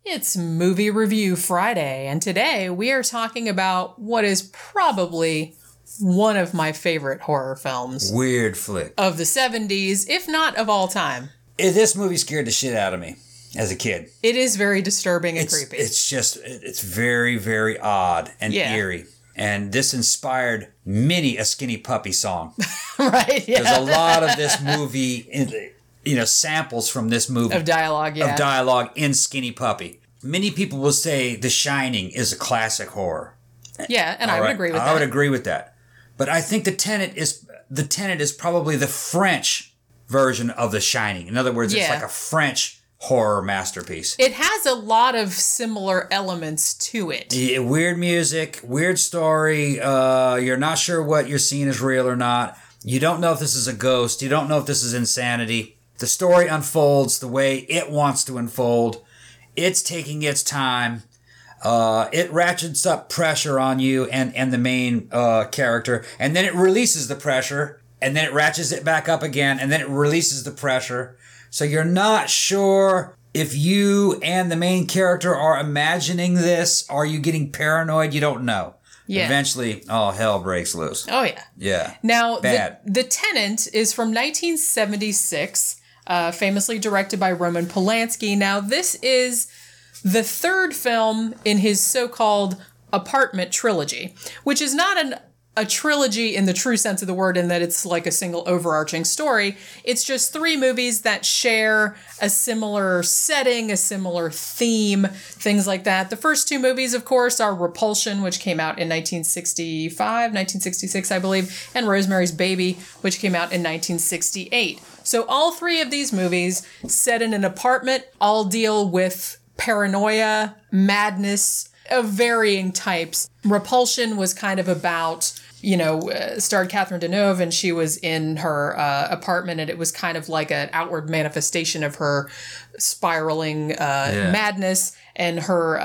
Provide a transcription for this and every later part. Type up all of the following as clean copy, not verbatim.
It's Movie Review Friday, and today we are talking about what is probably one of my favorite horror films. Weird flick. Of the 70s, if not of all time. This movie scared the shit out of me as a kid. It is very disturbing and creepy. It's very, very odd and eerie. And this inspired many a Skinny Puppy song. Right, yeah. There's a lot of this movie, samples from this movie. Of dialogue, yeah. Of dialogue in Skinny Puppy. Many people will say The Shining is a classic horror. Yeah, and I would agree with that. I would agree with that. But I think The Tenet is probably the French version of The Shining. In other words, it's like a French horror masterpiece. It has a lot of similar elements to it. Yeah, weird music, weird story. You're not sure what you're seeing is real or not. You don't know if this is a ghost. You don't know if this is insanity. The story unfolds the way it wants to unfold. It's taking its time. It ratchets up pressure on you and the main character, and then it releases the pressure, and then it ratchets it back up again, and then it releases the pressure. So you're not sure if you and the main character are imagining this. Are you getting paranoid? You don't know. Yeah. Eventually, hell breaks loose. Oh, yeah. Yeah. Now, The Tenant is from 1976, famously directed by Roman Polanski. Now, this is the third film in his so-called apartment trilogy, which is not a trilogy in the true sense of the word in that it's like a single overarching story. It's just three movies that share a similar setting, a similar theme, things like that. The first two movies, of course, are Repulsion, which came out in 1966, I believe, and Rosemary's Baby, which came out in 1968. So all three of these movies, set in an apartment, all deal with paranoia, madness of varying types. Repulsion was kind of about, starred Catherine Deneuve, and she was in her apartment, and it was kind of like an outward manifestation of her spiraling madness and her,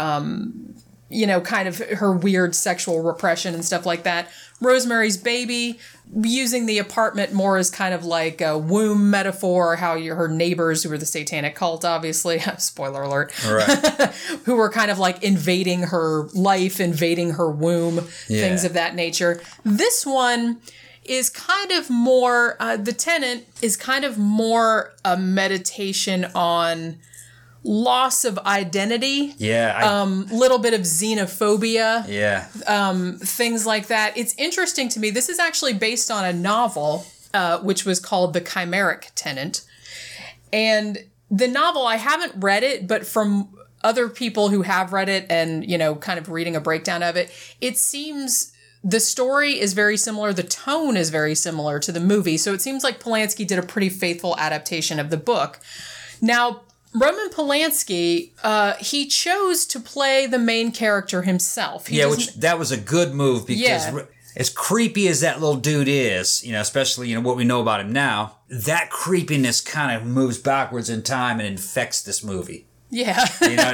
kind of her weird sexual repression and stuff like that. Rosemary's Baby, using the apartment more as kind of like a womb metaphor, how her neighbors, who were the satanic cult, obviously, spoiler alert, right. Who were kind of like invading her life, invading her womb, things of that nature. This one is kind of more, The Tenant is kind of more a meditation on loss of identity. Yeah. Little bit of xenophobia. Yeah. Things like that. It's interesting to me. This is actually based on a novel, which was called The Chimeric Tenant. And the novel, I haven't read it, but from other people who have read it and, kind of reading a breakdown of it, it seems the story is very similar. The tone is very similar to the movie. So it seems like Polanski did a pretty faithful adaptation of the book. Now, Roman Polanski, he chose to play the main character himself. That was a good move because as creepy as that little dude is, especially, what we know about him now, that creepiness kind of moves backwards in time and infects this movie. Yeah.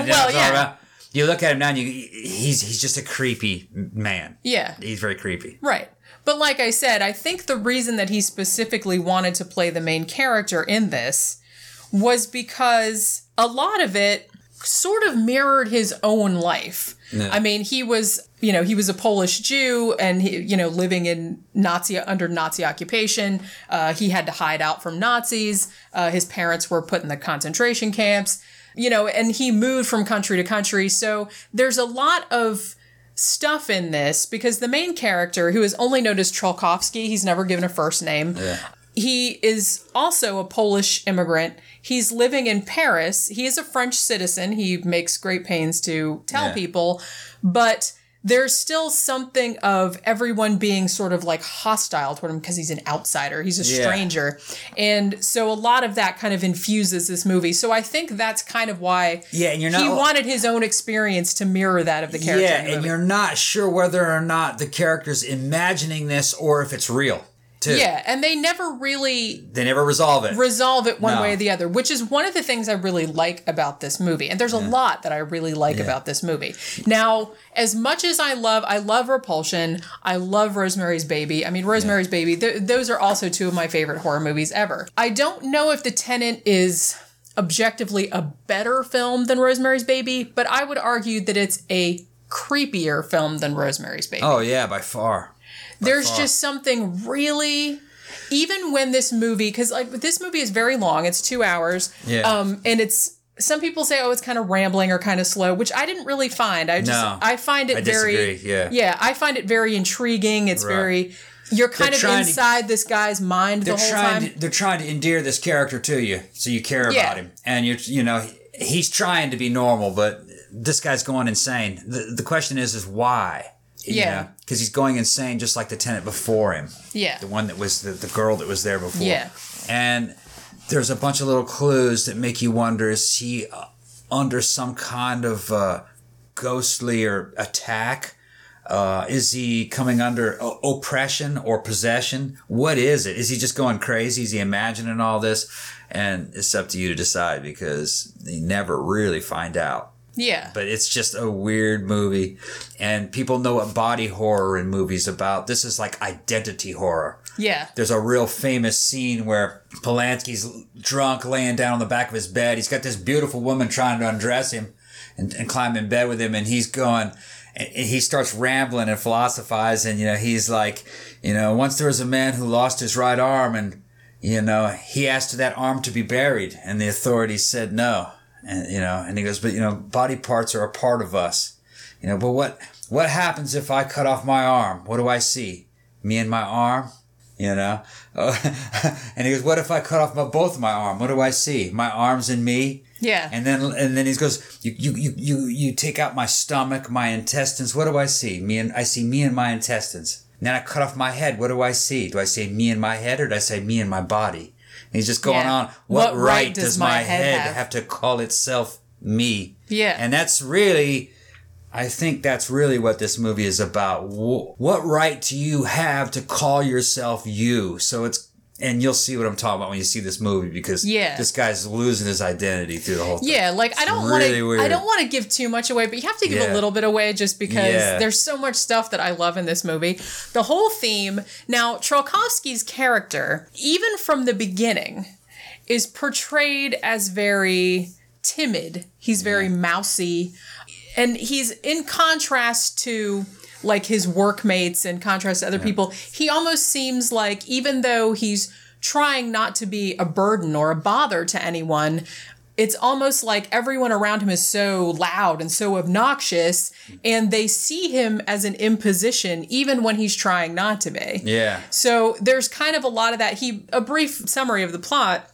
You look at him now and he's just a creepy man. Yeah. He's very creepy. Right. But like I said, I think the reason that he specifically wanted to play the main character in this was because a lot of it sort of mirrored his own life. Yeah. I mean, he was a Polish Jew and living in under Nazi occupation. He had to hide out from Nazis. His parents were put in the concentration camps, and he moved from country to country. So there's a lot of stuff in this because the main character, who is only known as Trolkowski, he's never given a first name. Yeah. He is also a Polish immigrant. He's living in Paris. He is a French citizen. He makes great pains to tell people, but there's still something of everyone being sort of like hostile toward him because he's an outsider. He's a stranger. And so a lot of that kind of infuses this movie. So I think that's kind of why he wanted his own experience to mirror that of the character. Yeah, and you're not sure whether or not the character's imagining this or if it's real. Too. Yeah, and they never resolve it. One way or the other, which is one of the things I really like about this movie. And there's a lot that I really like about this movie. Now, as much as I love Repulsion, I love Rosemary's Baby. I mean, Rosemary's Baby, those are also two of my favorite horror movies ever. I don't know if The Tenant is objectively a better film than Rosemary's Baby, but I would argue that it's a creepier film than Rosemary's Baby. Oh, yeah, by far. There's just something really... Even when this movie... Because like this movie is very long. It's 2 hours. Yeah. And it's... Some people say, oh, it's kind of rambling or kind of slow, which I didn't really find. I find it very... Disagree, yeah, I find it very intriguing. It's very... You're kind of inside this guy's mind the whole time. They're trying to endear this character to you, so you care about him. And he's trying to be normal, but this guy's going insane. The question is why? Yeah. Because he's going insane just like the tenant before him. Yeah. The one that was the girl that was there before. Yeah. And there's a bunch of little clues that make you wonder, is he under some kind of ghostly or attack? Is he coming under oppression or possession? What is it? Is he just going crazy? Is he imagining all this? And it's up to you to decide, because you never really find out. Yeah. But it's just a weird movie. And people know what body horror in movies about. This is like identity horror. Yeah. There's a real famous scene where Polanski's drunk, laying down on the back of his bed. He's got this beautiful woman trying to undress him and climb in bed with him. And he's going... And he starts rambling and philosophizing, he's like, once there was a man who lost his right arm and, he asked that arm to be buried and the authorities said no. And, and he goes, but, body parts are a part of us, but what happens if I cut off my arm? What do I see? Me and my arm? And he goes, what if I cut off both my arm? What do I see? My arms and me? Yeah. And then he goes, you take out my stomach, my intestines. What do I see? I see me and my intestines. And then I cut off my head. What do I see? Do I say me and my head, or do I say me and my body? And he's just going on. What right does my head have to call itself me? Yeah. And that's really... I think that's really what this movie is about. What right do you have to call yourself you? And you'll see what I'm talking about when you see this movie, because this guy's losing his identity through the whole thing. Yeah, like I don't want to give too much away, but you have to give a little bit away just because there's so much stuff that I love in this movie. The whole theme. Now, Trelkovsky's character, even from the beginning, is portrayed as very timid. He's very mousy. And he's in contrast to like his workmates, in contrast to other people. He almost seems like, even though he's trying not to be a burden or a bother to anyone, it's almost like everyone around him is so loud and so obnoxious, and they see him as an imposition even when he's trying not to be. Yeah. So there's kind of a lot of that. A brief summary of the plot,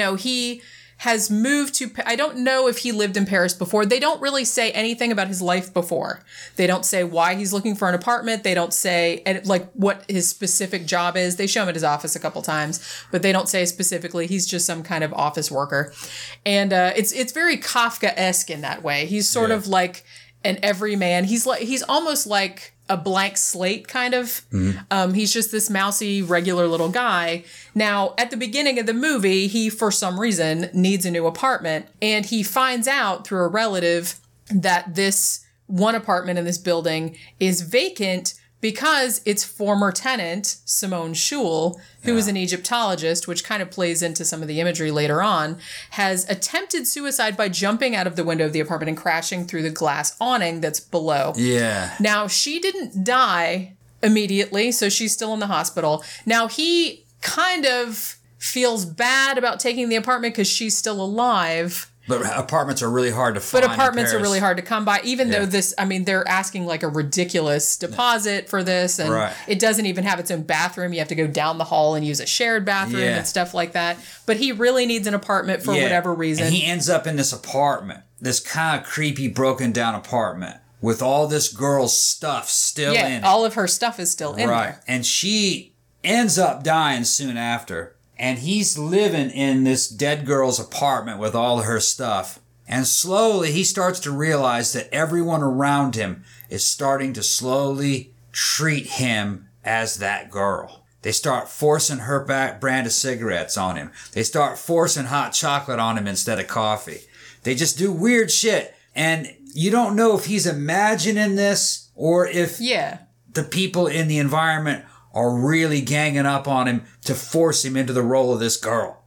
he has moved to... I don't know if he lived in Paris before. They don't really say anything about his life before. They don't say why he's looking for an apartment. They don't say like what his specific job is. They show him at his office a couple times, but they don't say specifically. He's just some kind of office worker. And it's very Kafka-esque in that way. He's sort of like an everyman. He's almost like a blank slate, kind of. Mm-hmm. He's just this mousy, regular little guy. Now, at the beginning of the movie, he, for some reason, needs a new apartment. And he finds out through a relative that this one apartment in this building is vacant because its former tenant, Simone Schul, who is an Egyptologist, which kind of plays into some of the imagery later on, has attempted suicide by jumping out of the window of the apartment and crashing through the glass awning that's below. Yeah. Now, she didn't die immediately, so she's still in the hospital. Now, he kind of feels bad about taking the apartment because she's still alive. But apartments are really hard to find. But apartments are really hard to come by, even though they're asking like a ridiculous deposit for this. And it doesn't even have its own bathroom. You have to go down the hall and use a shared bathroom and stuff like that. But he really needs an apartment for whatever reason. And he ends up in this apartment, this kind of creepy, broken down apartment with all this girl's stuff still in it. All of her stuff is still in there. And she ends up dying soon after. And he's living in this dead girl's apartment with all her stuff. And slowly he starts to realize that everyone around him is starting to slowly treat him as that girl. They start forcing her brand of cigarettes on him. They start forcing hot chocolate on him instead of coffee. They just do weird shit. And you don't know if he's imagining this or if the people in the environment are really ganging up on him to force him into the role of this girl.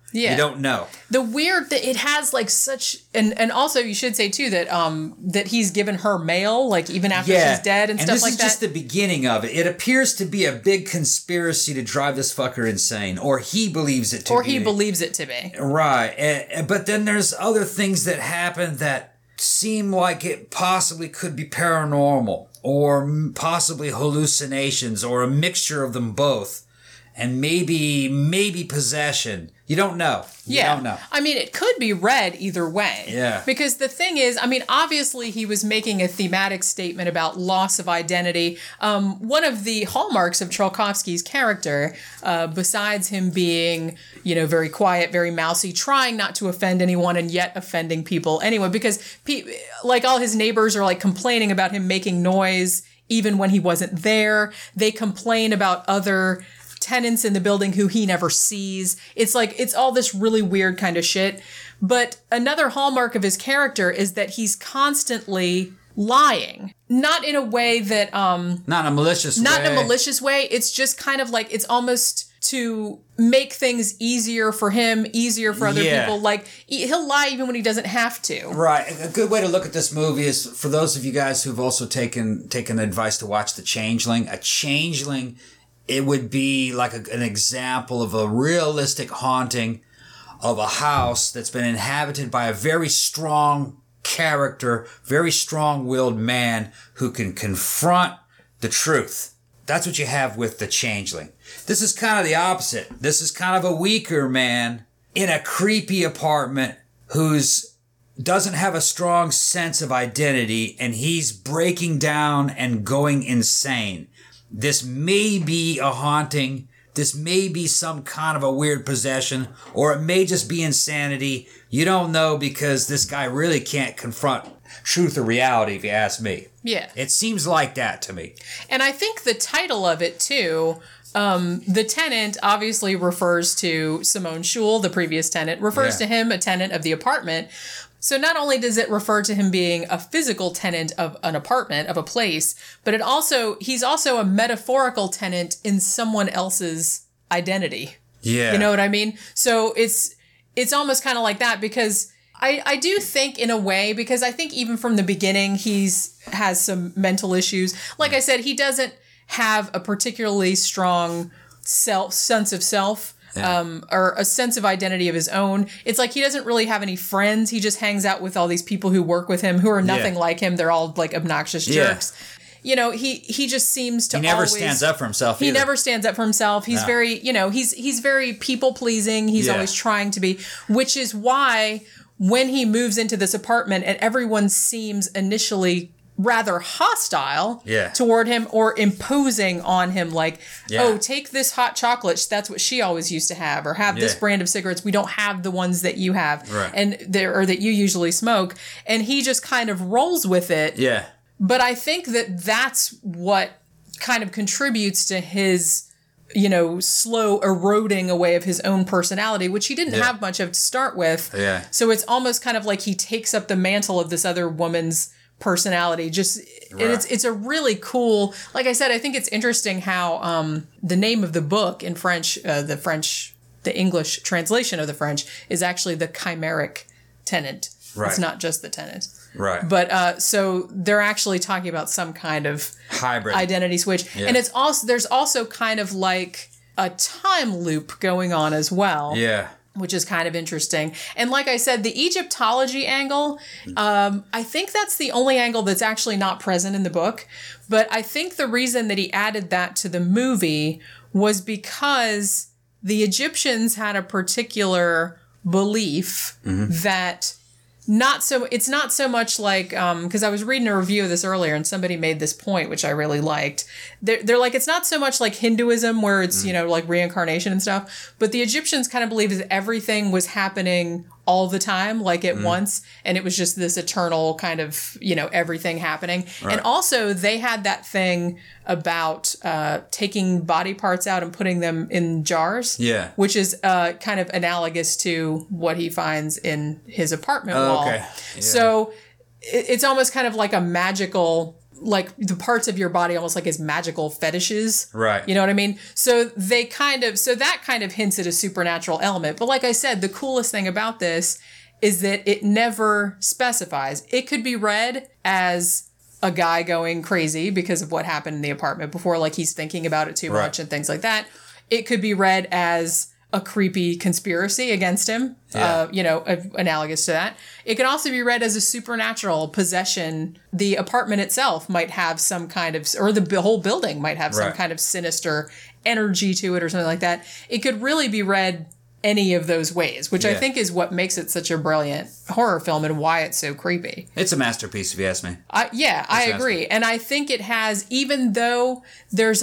Yeah. You don't know. The weird that it has like such, and also you should say too that that he's given her mail like even after she's dead and stuff like that. And this is just the beginning of it. It appears to be a big conspiracy to drive this fucker insane, or he believes it to be. Or he believes it to be. Right. But then there's other things that happen that seem like it possibly could be paranormal, or possibly hallucinations, or a mixture of them both. And maybe possession. You don't know. You don't know. I mean, it could be read either way. Yeah. Because the thing is, I mean, obviously he was making a thematic statement about loss of identity. One of the hallmarks of Tsiolkovsky's character, besides him being, very quiet, very mousy, trying not to offend anyone and yet offending people anyway, because like all his neighbors are like complaining about him making noise even when he wasn't there. They complain about other tenants in the building who he never sees. It's like, it's all this really weird kind of shit. But another hallmark of his character is that he's constantly lying. Not in a way that, not in a malicious way. Not in a malicious way. It's just kind of like, it's almost to make things easier for him, easier for other people. Like, he'll lie even when he doesn't have to. Right. A good way to look at this movie is, for those of you guys who've also taken advice to watch The Changeling, a changeling, it would be like an example of a realistic haunting of a house that's been inhabited by a very strong character, very strong-willed man who can confront the truth. That's what you have with The Changeling. This is kind of the opposite. This is kind of a weaker man in a creepy apartment who's doesn't have a strong sense of identity, and he's breaking down and going insane. This may be a haunting. This may be some kind of a weird possession, or it may just be insanity. You don't know, because this guy really can't confront truth or reality, if you ask me. Yeah. It seems like that to me. And I think the title of it, too, the tenant obviously refers to Simone Schul, the previous tenant, refers to him, a tenant of the apartment. So not only does it refer to him being a physical tenant of an apartment, of a place, but he's also a metaphorical tenant in someone else's identity. Yeah. You know what I mean? So it's almost kind of like that, because I do think in a way, because I think even from the beginning, has some mental issues. Like I said, he doesn't have a particularly strong sense of self. Or a sense of identity of his own. It's like he doesn't really have any friends. He just hangs out with all these people who work with him who are nothing like him. They're all like obnoxious jerks. He just seems to He never stands up for himself either. He never stands up for himself. He's very, he's very people pleasing. He's always trying to be, which is why when he moves into this apartment and everyone seems initially rather hostile toward him or imposing on him, like, oh, take this hot chocolate. That's what she always used to have, or have this brand of cigarettes. We don't have the ones that you have, and or that you usually smoke. And he just kind of rolls with it. Yeah. But I think that that's what kind of contributes to his, slow eroding away of his own personality, which he didn't have much of to start with. Yeah. So it's almost kind of like he takes up the mantle of this other woman's personality. And it's a really cool, like I said, I think it's interesting how the name of the book in French, the English translation of the French is actually The Chimeric Tenant. It's not just the tenant. Right. But so they're actually talking about some kind of hybrid identity switch. Yeah. And there's also kind of like a time loop going on as well. Yeah. Which is kind of interesting. And like I said, the Egyptology angle, I think that's the only angle that's actually not present in the book. But I think the reason that he added that to the movie was because the Egyptians had a particular belief that it's not so much like, because I was reading a review of this earlier and somebody made this point, which I really liked. They're like, it's not so much like Hinduism where it's, like reincarnation and stuff, but the Egyptians kind of believed that everything was happening all the time, like at once. And it was just this eternal kind of, everything happening. Right. And also they had that thing about taking body parts out and putting them in jars. Yeah. Which is kind of analogous to what he finds in his apartment wall. Okay. Yeah. So it's almost kind of like a magical like the parts of your body almost like as magical fetishes. Right. You know what I mean? So that kind of hints at a supernatural element. But like I said, the coolest thing about this is that it never specifies. It could be read as a guy going crazy because of what happened in the apartment before, like he's thinking about it too much and things like that. It could be read as a creepy conspiracy against him, analogous to that. It could also be read as a supernatural possession. The apartment itself might have some kind of, or the whole building might have some kind of sinister energy to it or something like that. It could really be read any of those ways, which I think is what makes it such a brilliant horror film and why it's so creepy. It's a masterpiece, if you ask me. I agree. And I think it has, even though there's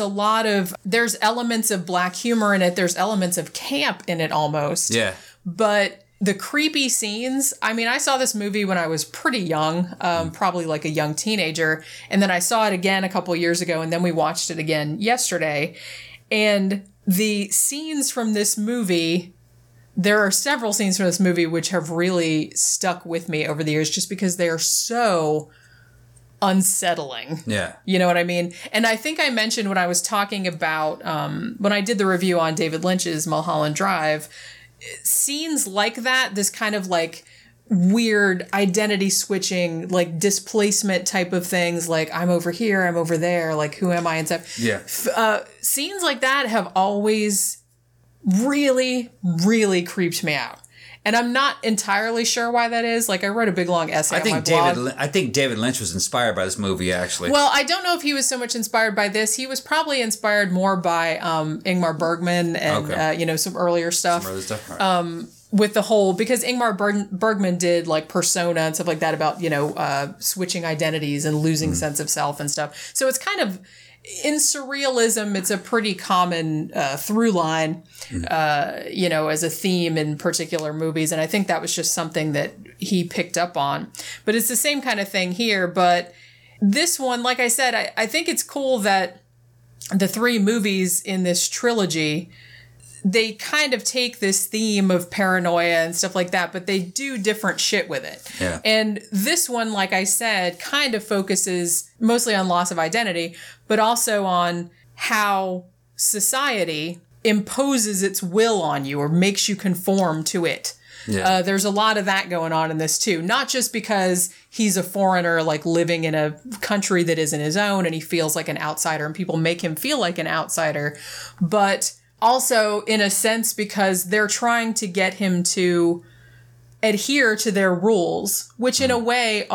elements of black humor in it, there's elements of camp in it almost. Yeah. But the creepy scenes, I mean, I saw this movie when I was pretty young, probably like a young teenager. And then I saw it again a couple years ago, and then we watched it again yesterday. And the scenes from this movie, there are several scenes from this movie which have really stuck with me over the years just because they are so unsettling. Yeah. You know what I mean? And I think I mentioned when I was talking about, when I did the review on David Lynch's Mulholland Drive, scenes like that, this kind of like weird identity switching, like displacement type of things, like I'm over here, I'm over there, like who am I and stuff. Yeah. Scenes like that have always really, really creeped me out. And I'm not entirely sure why that is. Like, I wrote a big, long essay on my blog. I think David Lynch was inspired by this movie, actually. Well, I don't know if he was so much inspired by this. He was probably inspired more by Ingmar Bergman and, some earlier stuff. Some earlier stuff. Right. With the whole, because Ingmar Bergman did like Persona and stuff like that about, switching identities and losing sense of self and stuff. So it's kind of, in surrealism, it's a pretty common through line, as a theme in particular movies. And I think that was just something that he picked up on. But it's the same kind of thing here. But this one, like I said, I think it's cool that the three movies in this trilogy, they kind of take this theme of paranoia and stuff like that, but they do different shit with it. Yeah. And this one, like I said, kind of focuses mostly on loss of identity, but also on how society imposes its will on you or makes you conform to it. Yeah. There's a lot of that going on in this too. Not just because he's a foreigner, like living in a country that isn't his own and he feels like an outsider and people make him feel like an outsider, but also, in a sense, because they're trying to get him to adhere to their rules, which in a way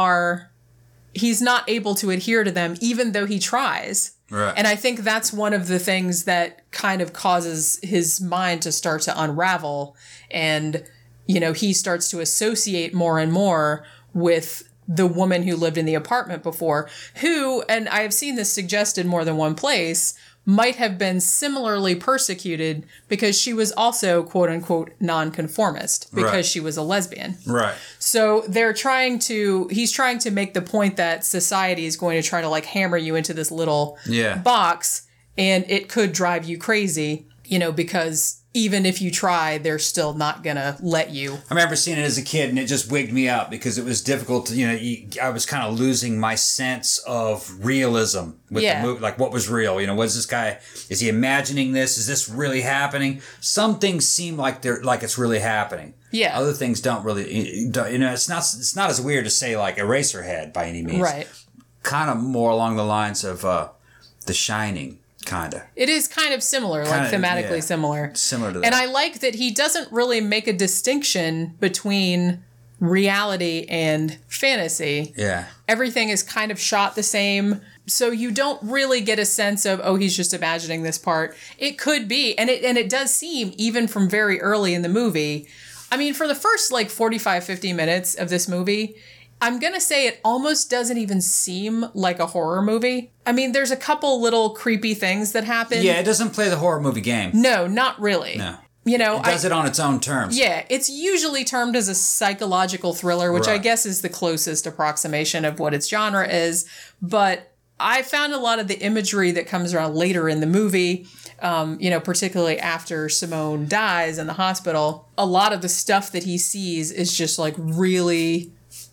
he's not able to adhere to them, even though he tries. Right. And I think that's one of the things that kind of causes his mind to start to unravel. And, he starts to associate more and more with the woman who lived in the apartment before, who, and I have seen this suggested more than one place, might have been similarly persecuted because she was also, quote unquote, nonconformist because she was a lesbian. Right. So he's trying to make the point that society is going to try to like hammer you into this little box, and it could drive you crazy, because even if you try, they're still not going to let you. I remember seeing it as a kid, and it just wigged me out because it was difficult to, I was kind of losing my sense of realism with the movie. Like, what was real? What is this guy? Is he imagining this? Is this really happening? Some things seem like it's really happening. Yeah. Other things don't really, it's not as weird to say like Eraserhead by any means. Right. Kind of more along the lines of The Shining. Kinda. It is kind of similar, like thematically similar. Similar to that. And I like that he doesn't really make a distinction between reality and fantasy. Yeah. Everything is kind of shot the same. So you don't really get a sense of, oh, he's just imagining this part. It could be. And it does seem, even from very early in the movie, I mean, for the first like 45, 50 minutes of this movie, I'm going to say it almost doesn't even seem like a horror movie. I mean, there's a couple little creepy things that happen. Yeah, it doesn't play the horror movie game. No, not really. No. It does it on its own terms. Yeah, it's usually termed as a psychological thriller, which I guess is the closest approximation of what its genre is. But I found a lot of the imagery that comes around later in the movie, particularly after Simone dies in the hospital, a lot of the stuff that he sees is just like really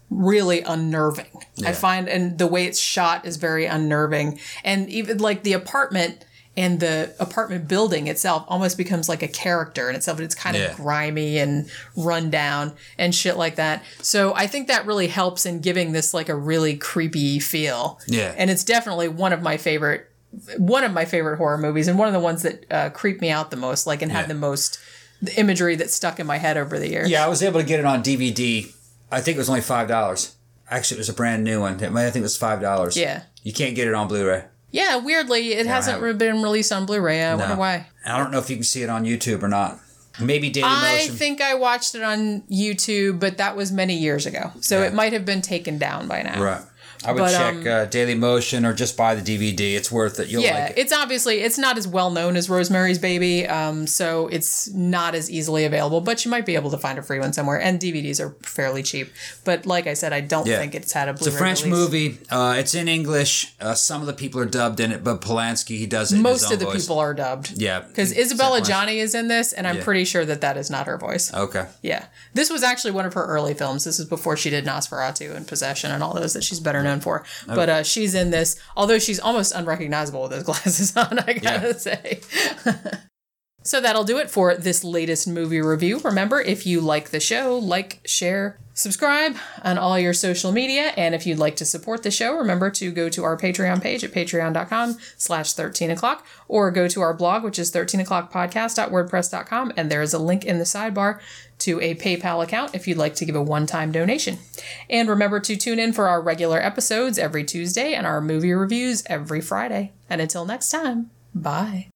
really unnerving. Yeah. I find, and the way it's shot is very unnerving. And even like the apartment and the apartment building itself almost becomes like a character in itself. It's kind of grimy and run down and shit like that. So I think that really helps in giving this like a really creepy feel. Yeah. And it's definitely one of my favorite horror movies, and one of the ones that creeped me out the most, like, and had the most imagery that stuck in my head over the years. Yeah, I was able to get it on DVD. I think it was only $5. Actually, it was a brand new one. I think it was $5. Yeah. You can't get it on Blu-ray. Yeah, weirdly, it hasn't been released on Blu-ray. I wonder why. I don't know if you can see it on YouTube or not. Maybe Dailymotion. I think I watched it on YouTube, but that was many years ago. So it might have been taken down by now. Right. I would check Dailymotion or just buy the DVD. It's worth it. You'll like it. It's not as well known as Rosemary's Baby, so it's not as easily available, but you might be able to find a free one somewhere, and DVDs are fairly cheap. But like I said, I don't think it's had a Blu-ray It's a French release. movie. It's in English. Some of the people are dubbed in it, but Polanski, he does it Most in his own of the voice. people are dubbed. Yeah. Because Isabella Johnny is in this, and I'm pretty sure that is not her voice. Okay. Yeah. This was actually one of her early films. This is before she did Nosferatu and Possession and all those that she's better known for. But she's in this, although she's almost unrecognizable with those glasses on, I gotta say. So that'll do it for this latest movie review. Remember, if you like the show, like, share, subscribe on all your social media. And if you'd like to support the show, remember to go to our Patreon page at patreon.com/13o'clock, or go to our blog, which is 13o'clockpodcast.wordpress.com. And there is a link in the sidebar to a PayPal account if you'd like to give a one-time donation. And remember to tune in for our regular episodes every Tuesday and our movie reviews every Friday. And until next time, bye.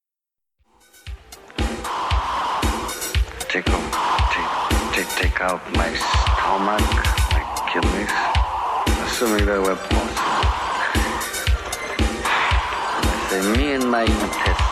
Take out my stomach, my kidneys, assuming they were possible. I say me and my intestines.